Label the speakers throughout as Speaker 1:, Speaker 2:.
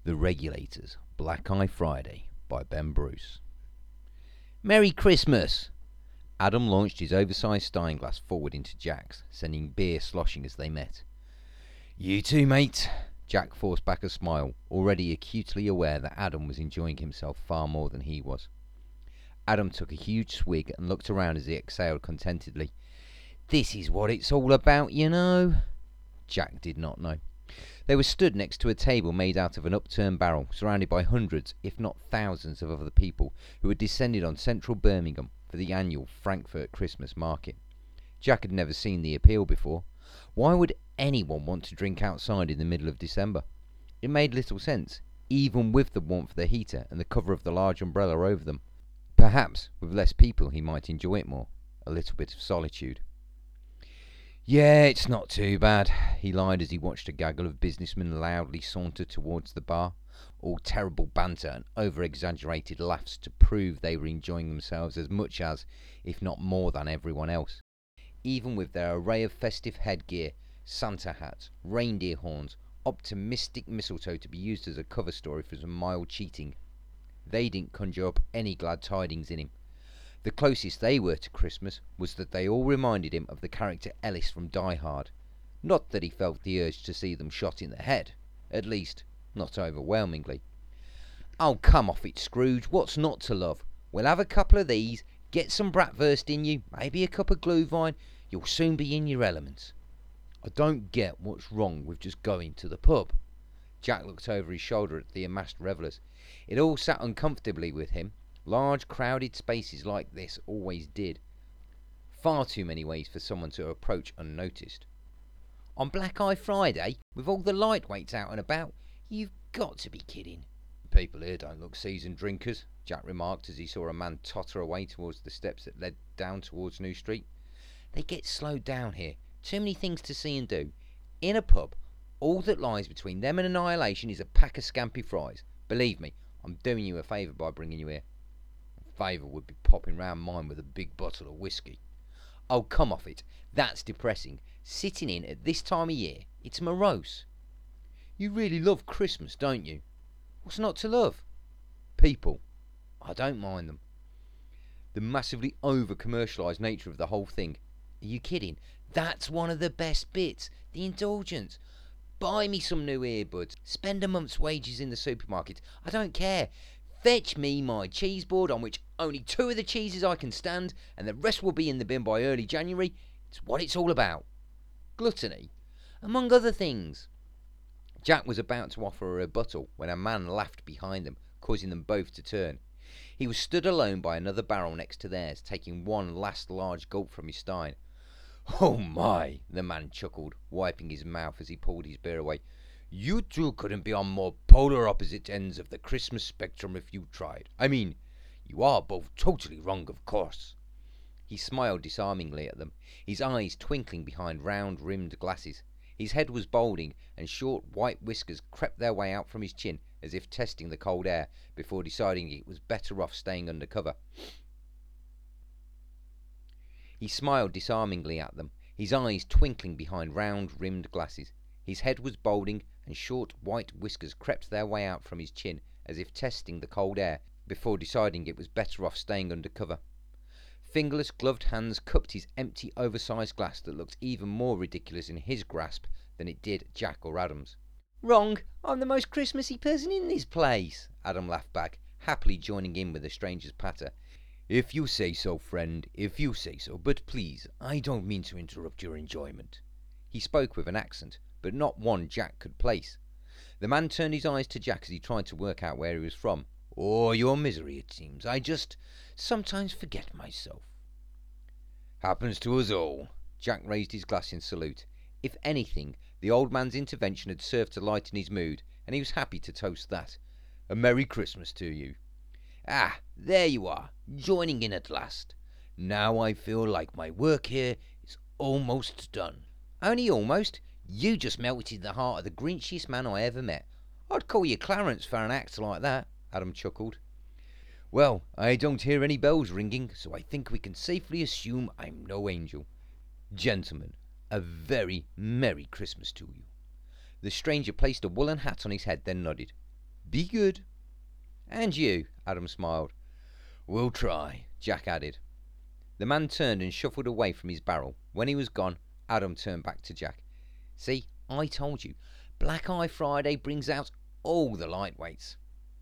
Speaker 1: The Regulators, Black Eye Friday by Ben Bruce. Merry Christmas! Adam launched his oversized stein glass forward into Jack's, sending beer sloshing as they met. You too, mate. Jack forced back a smile, already acutely aware that Adam was enjoying himself far more than he was. Adam took a huge swig and looked around as he exhaled contentedly. This is what it's all about, you know. Jack did not know. They were stood next to a table made out of an upturned barrel, surrounded by hundreds, if not thousands, of other people who had descended on central Birmingham for the annual Frankfurt Christmas market. Jack had never seen the appeal before. Why would anyone want to drink outside in the middle of December? It made little sense, even with the warmth of the heater and the cover of the large umbrella over them. Perhaps with less people he might enjoy it more, a little bit of solitude. Yeah, it's not too bad, he lied as he watched a gaggle of businessmen loudly saunter towards the bar, all terrible banter and over-exaggerated laughs to prove they were enjoying themselves as much as, if not more than, everyone else. Even with their array of festive headgear, Santa hats, reindeer horns, optimistic mistletoe to be used as a cover story for some mild cheating, they didn't conjure up any glad tidings in him. The closest they were to Christmas was that they all reminded him of the character Ellis from Die Hard. Not that he felt the urge to see them shot in the head. At least, not overwhelmingly. Oh, come off it, Scrooge. What's not to love? We'll have a couple of these, get some bratwurst in you, maybe a cup of glühwein. You'll soon be in your elements. I don't get what's wrong with just going to the pub. Jack looked over his shoulder at the amassed revellers. It all sat uncomfortably with him. Large, crowded spaces like this always did. Far too many ways for someone to approach unnoticed. On Black Eye Friday, with all the lightweights out and about, you've got to be kidding. People here don't look seasoned drinkers, Jack remarked as he saw a man totter away towards the steps that led down towards New Street. They get slowed down here. Too many things to see and do. In a pub, all that lies between them and annihilation is a pack of scampi fries. Believe me, I'm doing you a favour by bringing you here. Favour would be popping round mine with a big bottle of whiskey. Oh, come off it. That's depressing. Sitting in at this time of year, it's morose. You really love Christmas, don't you? What's not to love? People. I don't mind them. The massively over-commercialised nature of the whole thing. Are you kidding? That's one of the best bits. The indulgence. Buy me some new earbuds. Spend a month's wages in the supermarket. I don't care. Fetch me my cheese board on which only 2 of the cheeses I can stand, and the rest will be in the bin by early January. It's what it's all about. Gluttony, among other things. Jack was about to offer a rebuttal when a man laughed behind them, causing them both to turn. He was stood alone by another barrel next to theirs, taking one last large gulp from his stein. Oh my, the man chuckled, wiping his mouth as he pulled his beer away. You two couldn't be on more polar opposite ends of the Christmas spectrum if you tried. I mean, you are both totally wrong, of course. He smiled disarmingly at them, his eyes twinkling behind round-rimmed glasses. His head was balding, and short white whiskers crept their way out from his chin, as if testing the cold air, before deciding it was better off staying under cover. He smiled disarmingly at them, his eyes twinkling behind round-rimmed glasses. His head was balding, and short white whiskers crept their way out from his chin, as if testing the cold air, before deciding it was better off staying under cover. Fingerless, gloved hands cupped his empty, oversized glass that looked even more ridiculous in his grasp than it did Jack or Adam's. Wrong! I'm the most Christmassy person in this place! Adam laughed back, happily joining in with the stranger's patter. If you say so, friend, if you say so, but please, I don't mean to interrupt your enjoyment. He spoke with an accent, but not one Jack could place. The man turned his eyes to Jack as he tried to work out where he was from. Oh, your misery, it seems. I just sometimes forget myself. Happens to us all. Jack raised his glass in salute. If anything, the old man's intervention had served to lighten his mood, and he was happy to toast that. A Merry Christmas to you. Ah, there you are, joining in at last. Now I feel like my work here is almost done. Only almost? You just melted the heart of the grinchiest man I ever met. I'd call you Clarence for an act like that, Adam chuckled. Well, I don't hear any bells ringing, so I think we can safely assume I'm no angel. Gentlemen, a very Merry Christmas to you. The stranger placed a woolen hat on his head, then nodded. Be good. And you, Adam smiled. We'll try, Jack added. The man turned and shuffled away from his barrel. When he was gone, Adam turned back to Jack. See, I told you, Black Eye Friday brings out all the lightweights.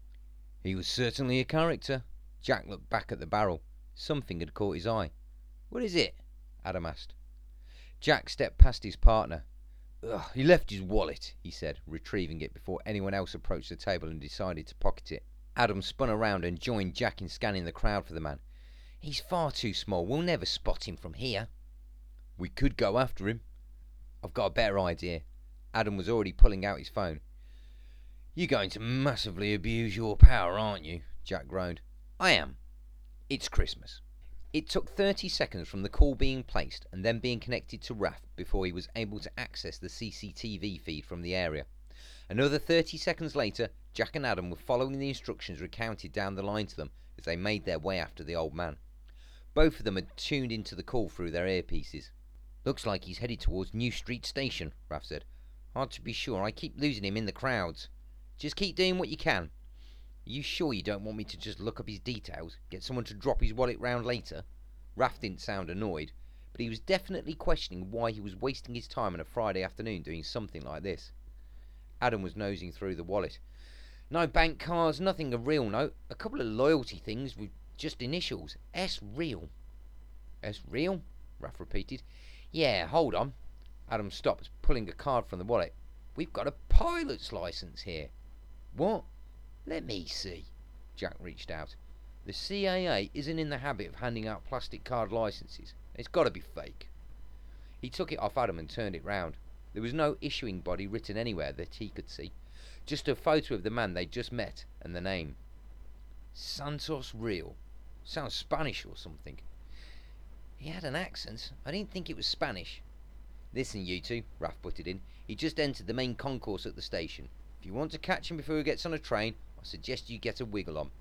Speaker 1: He was certainly a character. Jack looked back at the barrel. Something had caught his eye. What is it? Adam asked. Jack stepped past his partner. He left his wallet, he said, retrieving it before anyone else approached the table and decided to pocket it. Adam spun around and joined Jack in scanning the crowd for the man. He's far too small. We'll never spot him from here. We could go after him. I've got a better idea. Adam was already pulling out his phone. You're going to massively abuse your power, aren't you? Jack groaned. I am. It's Christmas. It took 30 seconds from the call being placed and then being connected to Raf before he was able to access the CCTV feed from the area. Another 30 seconds later, Jack and Adam were following the instructions recounted down the line to them as they made their way after the old man. Both of them had tuned into the call through their earpieces. Looks like he's headed towards New Street Station, Raf said. Hard to be sure. I keep losing him in the crowds. Just keep doing what you can. Are you sure you don't want me to just look up his details? Get someone to drop his wallet round later? Raf didn't sound annoyed, but he was definitely questioning why he was wasting his time on a Friday afternoon doing something like this. Adam was nosing through the wallet. No bank cards, nothing of real note. A couple of loyalty things with just initials. S real. S real? Raf repeated. Yeah, hold on. Adam stopped, pulling a card from the wallet. We've got a pilot's license here. What? Let me see. Jack reached out. The CAA isn't in the habit of handing out plastic card licenses. It's got to be fake. He took it off Adam and turned it round. There was no issuing body written anywhere that he could see. Just a photo of the man they'd just met and the name. Santos Real. Sounds Spanish or something. He had an accent. I didn't think it was Spanish. Listen, you two, Raf butted in. He just entered the main concourse at the station. If you want to catch him before he gets on a train, I suggest you get a wiggle on.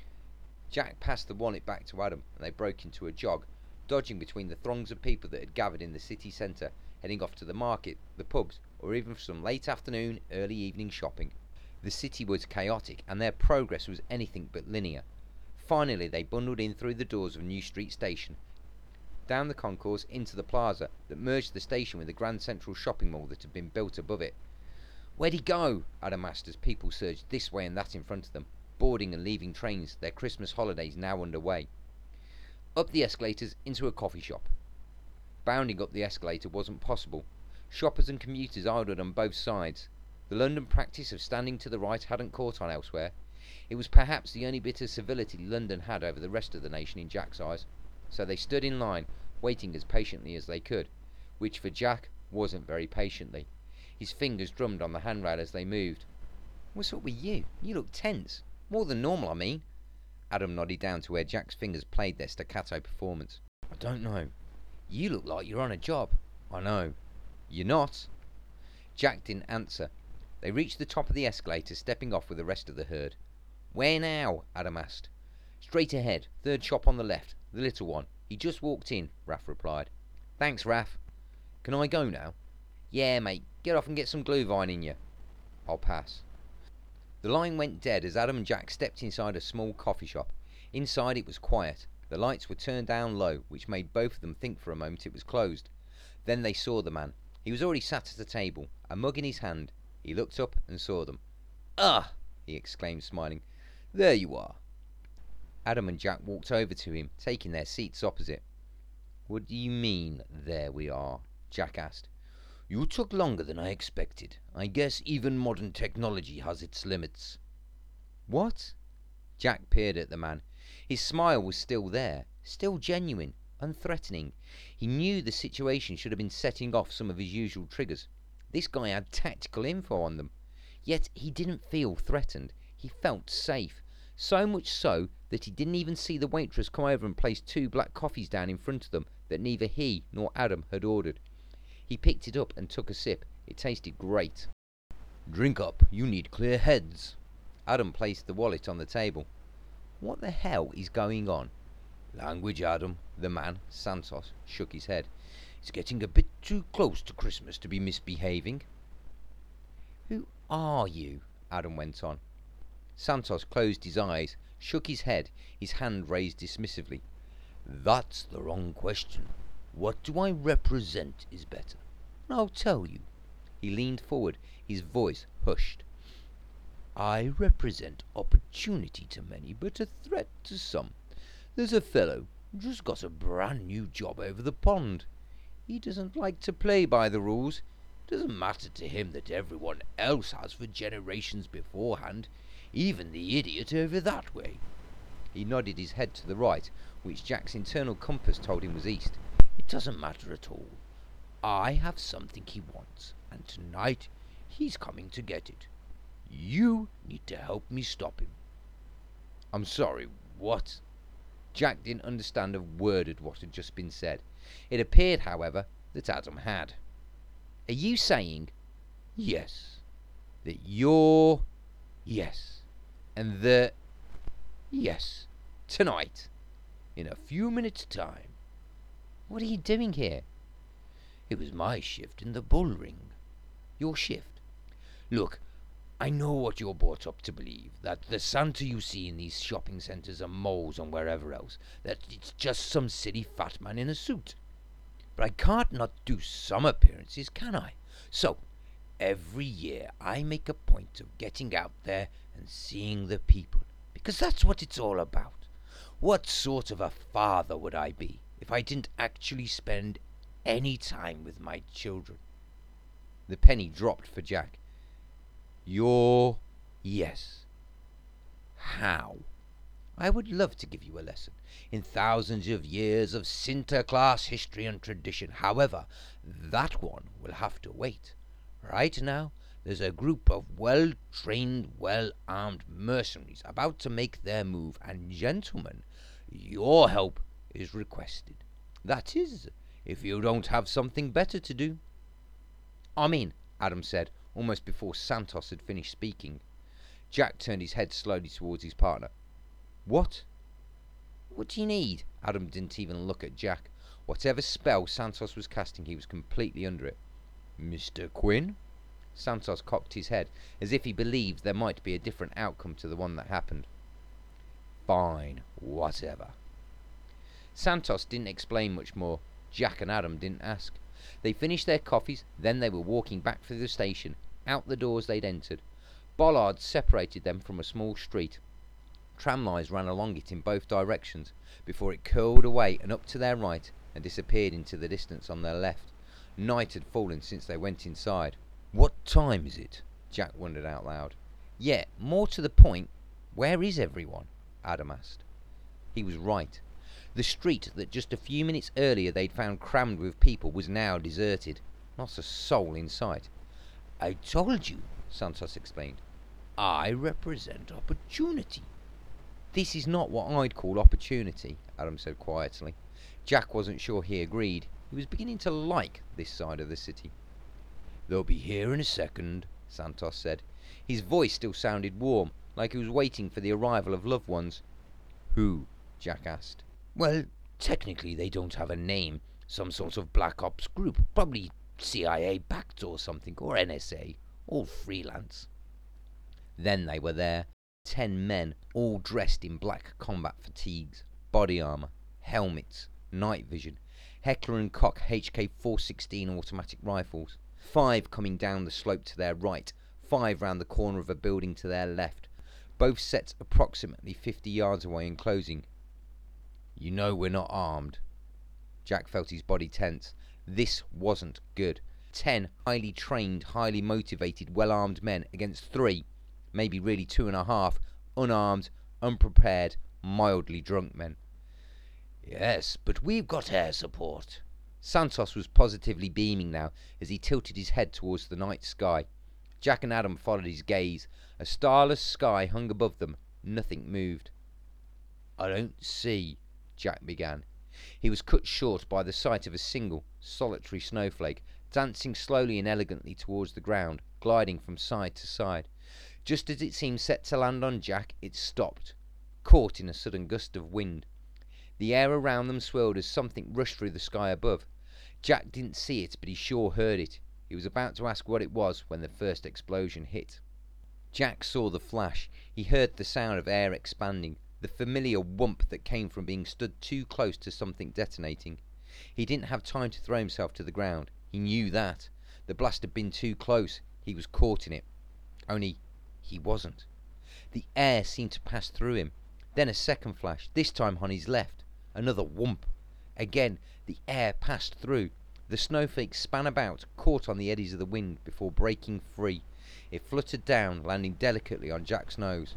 Speaker 1: Jack passed the wallet back to Adam, and they broke into a jog, dodging between the throngs of people that had gathered in the city centre, heading off to the market, the pubs, or even for some late afternoon, early evening shopping. The city was chaotic, and their progress was anything but linear. Finally, they bundled in through the doors of New Street Station, down the concourse into the plaza that merged the station with the Grand Central shopping mall that had been built above it. Where'd he go? Adam asked as people surged this way and that in front of them, boarding and leaving trains, their Christmas holidays now underway. Up the escalators into a coffee shop. Bounding up the escalator wasn't possible. Shoppers and commuters idled on both sides. The London practice of standing to the right hadn't caught on elsewhere. It was perhaps the only bit of civility London had over the rest of the nation in Jack's eyes. So they stood in line, waiting as patiently as they could, which for Jack wasn't very patiently. His fingers drummed on the handrail as they moved. What's up with you? You look tense. More than normal, I mean. Adam nodded down to where Jack's fingers played their staccato performance. I don't know. You look like you're on a job. I know. You're not. Jack didn't answer. They reached the top of the escalator, stepping off with the rest of the herd. Where now? Adam asked. Straight ahead, third shop on the left, the little one. He just walked in, Raf replied. Thanks, Raf. Can I go now? Yeah, mate. Get off and get some Glühwein in you. I'll pass. The line went dead as Adam and Jack stepped inside a small coffee shop. Inside it was quiet. The lights were turned down low, which made both of them think for a moment it was closed. Then they saw the man. He was already sat at a table, a mug in his hand. He looked up and saw them. Ah! He exclaimed, smiling. There you are. Adam and Jack walked over to him, taking their seats opposite. What do you mean, there we are? Jack asked. You took longer than I expected. I guess even modern technology has its limits. What? Jack peered at the man. His smile was still there, still genuine, unthreatening. He knew the situation should have been setting off some of his usual triggers. This guy had tactical info on them. Yet he didn't feel threatened. He felt safe. So much so that he didn't even see the waitress come over and place 2 black coffees down in front of them that neither he nor Adam had ordered. He picked it up and took a sip. It tasted great. Drink up. You need clear heads. Adam placed the wallet on the table. What the hell is going on? Language, Adam. The man, Santos, shook his head. It's getting a bit too close to Christmas to be misbehaving. Who are you? Adam went on. Santos closed his eyes, shook his head, his hand raised dismissively. That's the wrong question. What do I represent is better. And I'll tell you. He leaned forward, his voice hushed. I represent opportunity to many, but a threat to some. There's a fellow just got a brand new job over the pond. He doesn't like to play by the rules. Doesn't matter to him that everyone else has for generations beforehand, even the idiot over that way. He nodded his head to the right, which Jack's internal compass told him was east. It doesn't matter at all. I have something he wants, and tonight he's coming to get it. You need to help me stop him. I'm sorry, what? Jack didn't understand a word of what had just been said. It appeared, however, that Adam had. Are you saying, yes, that you're, yes, and that, yes, tonight, in a few minutes' time? What are you doing here? It was my shift in the bull ring. Your shift. Look, I know what you're brought up to believe, that the Santa you see in these shopping centres and malls and wherever else, that it's just some silly fat man in a suit. But I can't not do some appearances, can I? So, every year I make a point of getting out there and seeing the people, because that's what it's all about. What sort of a father would I be if I didn't actually spend any time with my children? The penny dropped for Jack. You're, yes. How? I would love to give you a lesson in thousands of years of Sinterklaas history and tradition. However, that one will have to wait. Right now, there's a group of well-trained, well-armed mercenaries about to make their move, and gentlemen, your help is requested. That is, if you don't have something better to do. I'm in, Adam said, almost before Santos had finished speaking. Jack turned his head slowly towards his partner. What? What do you need? Adam didn't even look at Jack. Whatever spell Santos was casting, he was completely under it. Mr. Quinn? Santos cocked his head, as if he believed there might be a different outcome to the one that happened. Fine, whatever. Santos didn't explain much more. Jack and Adam didn't ask. They finished their coffees, then they were walking back through the station, out the doors they'd entered. Bollards separated them from a small street. Tramlines ran along it in both directions, before it curled away and up to their right, and disappeared into the distance on their left. Night had fallen since they went inside. What time is it? Jack wondered out loud. Yeah, more to the point, where is everyone? Adam asked. He was right. The street that just a few minutes earlier they'd found crammed with people was now deserted. Not a soul in sight. I told you, Santos explained. I represent opportunity. This is not what I'd call opportunity, Adam said quietly. Jack wasn't sure he agreed. He was beginning to like this side of the city. They'll be here in a second, Santos said. His voice still sounded warm, like he was waiting for the arrival of loved ones. Who? Jack asked. Well, technically they don't have a name. Some sort of black ops group. Probably CIA-backed or something, or NSA. All freelance. Then they were there. 10 men, all dressed in black combat fatigues, body armour, helmets, night vision, Heckler & Koch HK-416 automatic rifles. 5 coming down the slope to their right, 5 round the corner of a building to their left. Both sets approximately 50 yards away and closing. You know we're not armed. Jack felt his body tense. This wasn't good. 10 highly trained, highly motivated, well-armed men against 3, maybe really 2.5, unarmed, unprepared, mildly drunk men. Yes, but we've got air support. Santos was positively beaming now as he tilted his head towards the night sky. Jack and Adam followed his gaze. A starless sky hung above them. Nothing moved. I don't see, Jack began. He was cut short by the sight of a single, solitary snowflake, dancing slowly and elegantly towards the ground, gliding from side to side. Just as it seemed set to land on Jack, it stopped, caught in a sudden gust of wind. The air around them swirled as something rushed through the sky above. Jack didn't see it, but he sure heard it. He was about to ask what it was when the first explosion hit. Jack saw the flash. He heard the sound of air expanding, the familiar whump that came from being stood too close to something detonating. He didn't have time to throw himself to the ground. He knew that. The blast had been too close. He was caught in it. Only he wasn't. The air seemed to pass through him. Then a second flash, this time on his left. Another whump. Again, the air passed through. The snowflake span about, caught on the eddies of the wind before breaking free. It fluttered down, landing delicately on Jack's nose.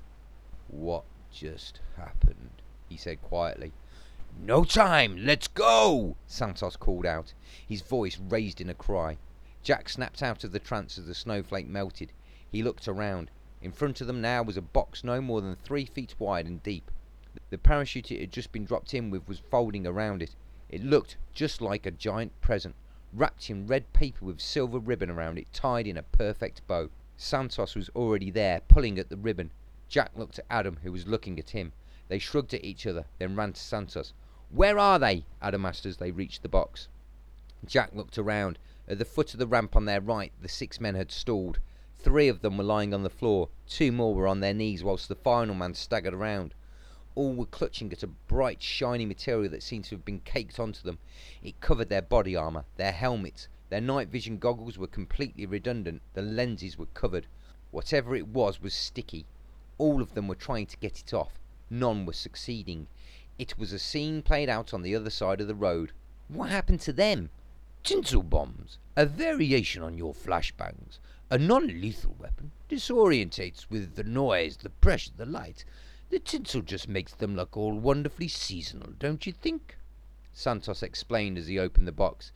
Speaker 1: "What just happened?" he said quietly. "No time! Let's go!" Santos called out, his voice raised in a cry. Jack snapped out of the trance as the snowflake melted. He looked around. In front of them now was a box no more than 3 feet wide and deep. The parachute it had just been dropped in with was folding around it. It looked just like a giant present, wrapped in red paper with silver ribbon around it, tied in a perfect bow. Santos was already there, pulling at the ribbon. Jack looked at Adam, who was looking at him. They shrugged at each other, then ran to Santos. "Where are they?" Adam asked as they reached the box. Jack looked around. At the foot of the ramp on their right, the 6 men had stalled. 3 of them were lying on the floor. 2 more were on their knees, whilst the final man staggered around. All were clutching at a bright, shiny material that seemed to have been caked onto them. It covered their body armour, their helmets. Their night vision goggles were completely redundant. The lenses were covered. Whatever it was sticky. All of them were trying to get it off. None were succeeding. It was a scene played out on the other side of the road. What happened to them?
Speaker 2: "Tinsel bombs, a variation on your flashbangs. A non-lethal weapon. Disorientates with the noise, the pressure, the light. The tinsel just makes them look all wonderfully seasonal, don't you think?"
Speaker 1: Santos explained as he opened the box.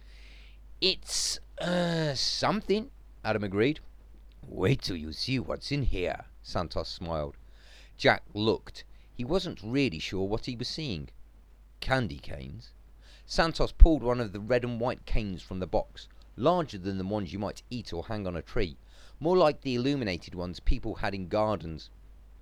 Speaker 2: "It's, something," Adam agreed.
Speaker 1: "Wait till you see what's in here," Santos smiled. Jack looked. He wasn't really sure what he was seeing. Candy canes. Santos pulled one of the red and white canes from the box, larger than the ones you might eat or hang on a tree, more like the illuminated ones people had in gardens.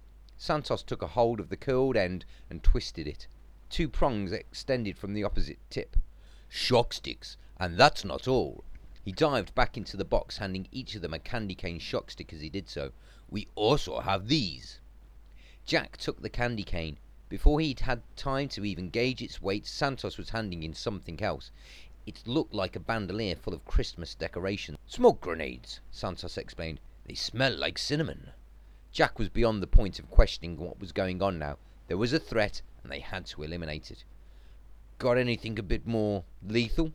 Speaker 1: Santos took a hold of the curled end and twisted it. 2 prongs extended from the opposite tip.
Speaker 2: "Shock sticks, and that's not all."
Speaker 1: He dived back into the box, handing each of them a candy cane shock stick as he did so.
Speaker 2: "We also have these."
Speaker 1: Jack took the candy cane. Before he'd had time to even gauge its weight, Santos was handing in something else. It looked like a bandolier full of Christmas decorations.
Speaker 2: "Smoke grenades,"
Speaker 1: Santos explained.
Speaker 2: "They smell like cinnamon."
Speaker 1: Jack was beyond the point of questioning what was going on now. There was a threat, and they had to eliminate it.
Speaker 2: "Got anything a bit more lethal?"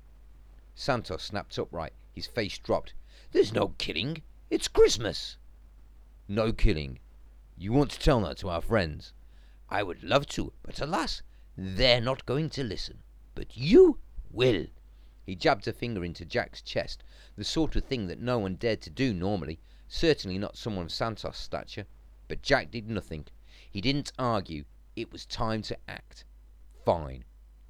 Speaker 1: Santos snapped upright. His face dropped.
Speaker 2: "There's no killing. It's Christmas."
Speaker 1: "No killing. You want to tell that to our friends?"
Speaker 2: "I would love to, but alas, they're not going to listen. But you will."
Speaker 1: He jabbed a finger into Jack's chest, the sort of thing that no one dared to do normally, certainly not someone of Santos' stature. But Jack did nothing. He didn't argue. It was time to act. Fine.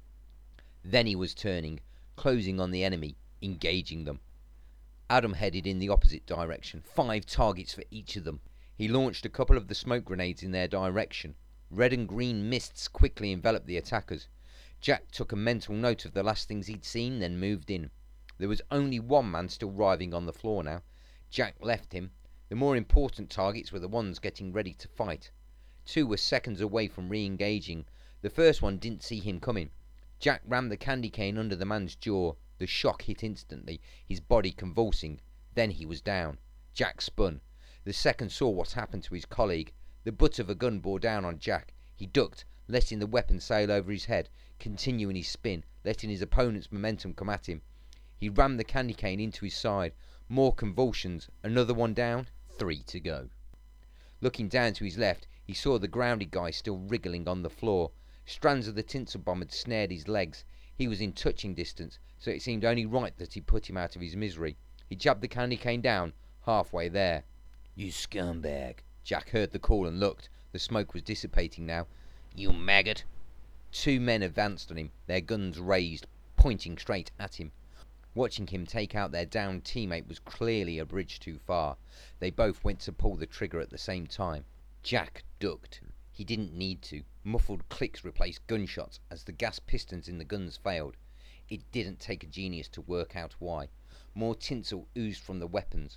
Speaker 1: Then he was turning, closing on the enemy, engaging them. Adam headed in the opposite direction, 5 targets for each of them. He launched a couple of the smoke grenades in their direction. Red and green mists quickly enveloped the attackers. Jack took a mental note of the last things he'd seen, then moved in. There was only 1 man still writhing on the floor now. Jack left him. The more important targets were the ones getting ready to fight. 2 were seconds away from re-engaging. The first one didn't see him coming. Jack rammed the candy cane under the man's jaw. The shock hit instantly, his body convulsing. Then he was down. Jack spun. The second saw what happened to his colleague. The butt of a gun bore down on Jack. He ducked, letting the weapon sail over his head, continuing his spin, letting his opponent's momentum come at him. He rammed the candy cane into his side. More convulsions. Another one down. 3 to go. Looking down to his left, he saw the grounded guy still wriggling on the floor. Strands of the tinsel bomb had snared his legs. He was in touching distance, so it seemed only right that he put him out of his misery. He jabbed the candy cane down, halfway there.
Speaker 2: "You scumbag."
Speaker 1: Jack heard the call and looked. The smoke was dissipating now.
Speaker 2: "You maggot."
Speaker 1: 2 men advanced on him, their guns raised, pointing straight at him. Watching him take out their downed teammate was clearly a bridge too far. They both went to pull the trigger at the same time. Jack ducked. He didn't need to. Muffled clicks replaced gunshots as the gas pistons in the guns failed. It didn't take a genius to work out why. More tinsel oozed from the weapons.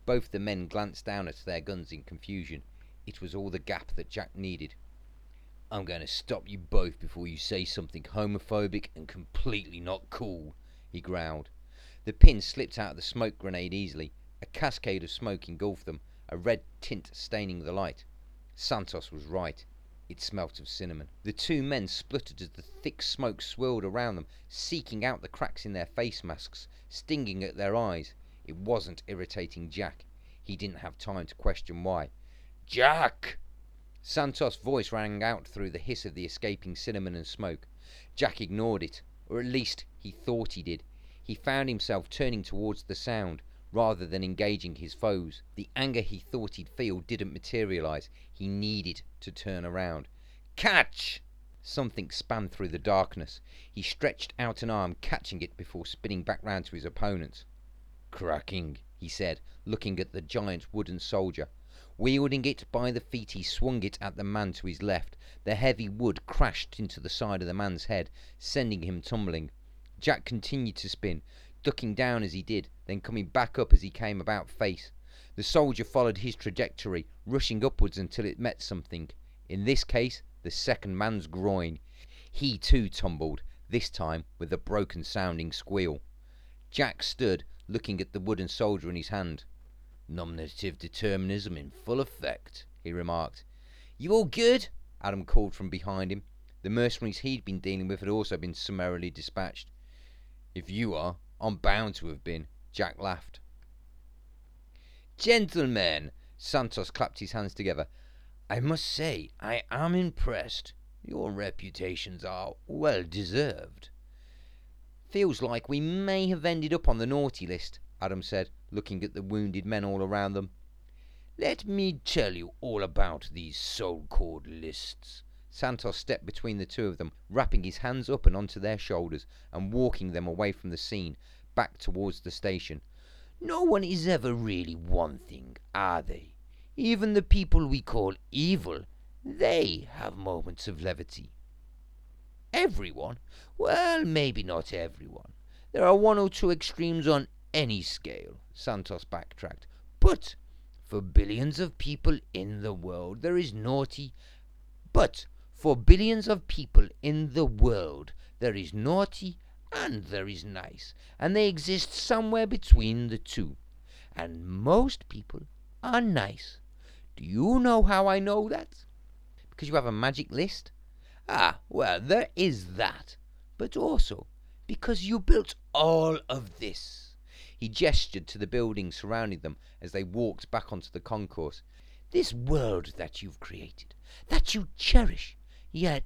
Speaker 1: Both the men glanced down at their guns in confusion. It was all the gap that Jack needed. "I'm going to stop you both before you say something homophobic and completely not cool," he growled. The pin slipped out of the smoke grenade easily. A cascade of smoke engulfed them, a red tint staining the light. Santos was right. It smelt of cinnamon. The two men spluttered as the thick smoke swirled around them, seeking out the cracks in their face masks, stinging at their eyes. It wasn't irritating Jack. He didn't have time to question why. "Jack!" Santos' voice rang out through the hiss of the escaping cinnamon and smoke. Jack ignored it, or at least he thought he did. He found himself turning towards the sound, rather than engaging his foes. The anger he thought he'd feel didn't materialize. He needed to turn around. "Catch!" Something span through the darkness. He stretched out an arm, catching it before spinning back round to his opponents. "Cracking," he said, looking at the giant wooden soldier. Wielding it by the feet, he swung it at the man to his left. The heavy wood crashed into the side of the man's head, sending him tumbling. Jack continued to spin, ducking down as he did, then coming back up as he came about face. The soldier followed his trajectory, rushing upwards until it met something. In this case, the second man's groin. He too tumbled, this time with a broken-sounding squeal. Jack stood, looking at the wooden soldier in his hand. "Nominative determinism in full effect," he remarked. "You all good?" Adam called from behind him. The mercenaries he'd been dealing with had also been summarily dispatched. "If you are, I'm bound to have been," Jack laughed. "Gentlemen," Santos clapped his hands together, "I must say I am impressed. Your reputations are well deserved." "Feels like we may have ended up on the naughty list," Adam said, looking at the wounded men all around them.
Speaker 2: "Let me tell you all about these so-called lists."
Speaker 1: Santos stepped between the two of them, wrapping his hands up and onto their shoulders, and walking them away from the scene, back towards the station.
Speaker 2: "No one is ever really one thing, are they? Even the people we call evil, they have moments of levity. Everyone? Well, maybe not everyone. There are one or two extremes on any scale," Santos backtracked. "But for billions of people in the world, there is naughty. But for billions of people in the world, there is naughty and there is nice, and they exist somewhere between the two. And most people are nice. Do you know how I know that?"
Speaker 1: "Because you have a magic list?"
Speaker 2: "Ah, well, there is that. But also because you built all of this."
Speaker 1: He gestured to the buildings surrounding them as they walked back onto the concourse.
Speaker 2: "This world that you've created, that you cherish, yet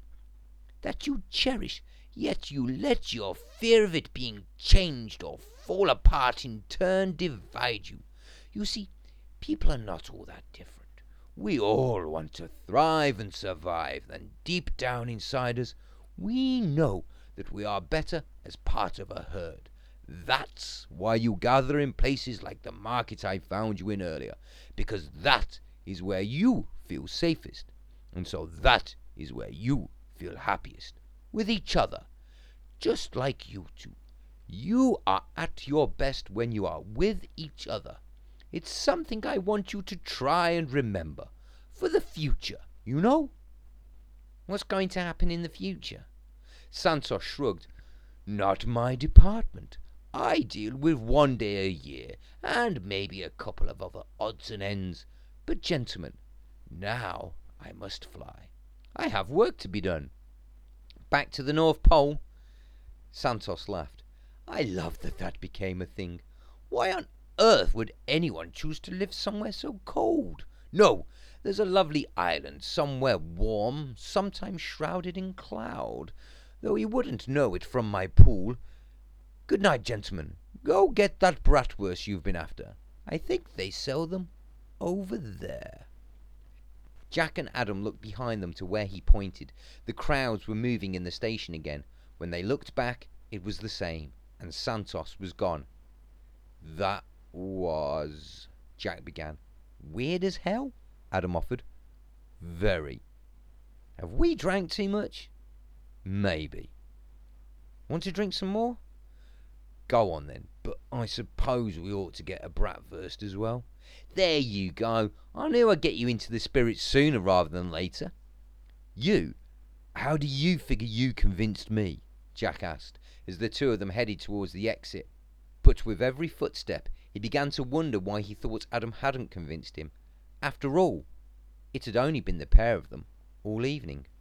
Speaker 2: you let your fear of it being changed or fall apart in turn divide you. You see, people are not all that different. We all want to thrive and survive, and deep down inside us, we know that we are better as part of a herd. That's why you gather in places like the market I found you in earlier, because that is where you feel safest, and so that is where you feel happiest, with each other, just like you two. You are at your best when you are with each other. It's something I want you to try and remember, for the future, you know?"
Speaker 1: "What's going to happen in the future?"
Speaker 2: Santos shrugged. "Not my department. I deal with one day a year, and maybe a couple of other odds and ends. But, gentlemen, now I must fly. I have work to be done."
Speaker 1: "Back to the North Pole?"
Speaker 2: Santos laughed. "I love that became a thing. Why on earth would anyone choose to live somewhere so cold? No, there's a lovely island somewhere warm, sometimes shrouded in cloud, though you wouldn't know it from my pool. Good night, gentlemen. Go get that bratwurst you've been after. I think they sell them over there."
Speaker 1: Jack and Adam looked behind them to where he pointed. The crowds were moving in the station again. When they looked back, it was the same, and Santos was gone.
Speaker 2: "That was,"
Speaker 1: Jack began. "Weird as hell," Adam offered.
Speaker 2: "Very."
Speaker 1: "Have we drank too much?"
Speaker 2: "Maybe."
Speaker 1: "Want to drink some more?"
Speaker 2: "Go on then, but I suppose we ought to get a bratwurst as well. There you go. I knew I'd get you into the spirit sooner rather than later. You? How do you figure you convinced me? Jack asked, as the two of them headed towards the exit. But with every footstep, he began to wonder why he thought Adam hadn't convinced him. After all, it had only been the pair of them all evening.